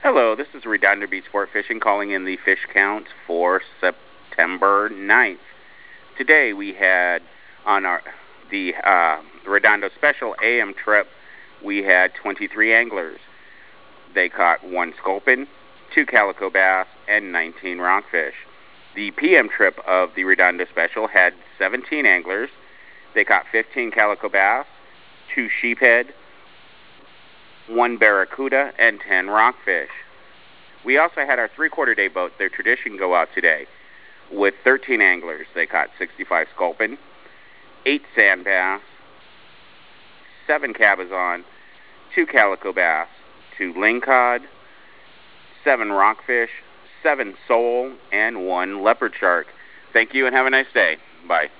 Hello, this is Redondo Beach Sport Fishing calling in the fish count for September 9th. Today we had on the Redondo Special AM trip, we had 23 anglers. They caught 1 sculpin, 2 calico bass, and 19 rockfish. The PM trip of the Redondo Special had 17 anglers. They caught 15 calico bass, 2 sheephead, 1 barracuda, and 10 rockfish. We also had our 3/4 day boat, their Tradition, go out today with 13 anglers. They caught 65 sculpin, 8 sand bass, 7 cabezon, 2 calico bass, 2 lingcod, 7 rockfish, 7 sole, and 1 leopard shark. Thank you and have a nice day. Bye.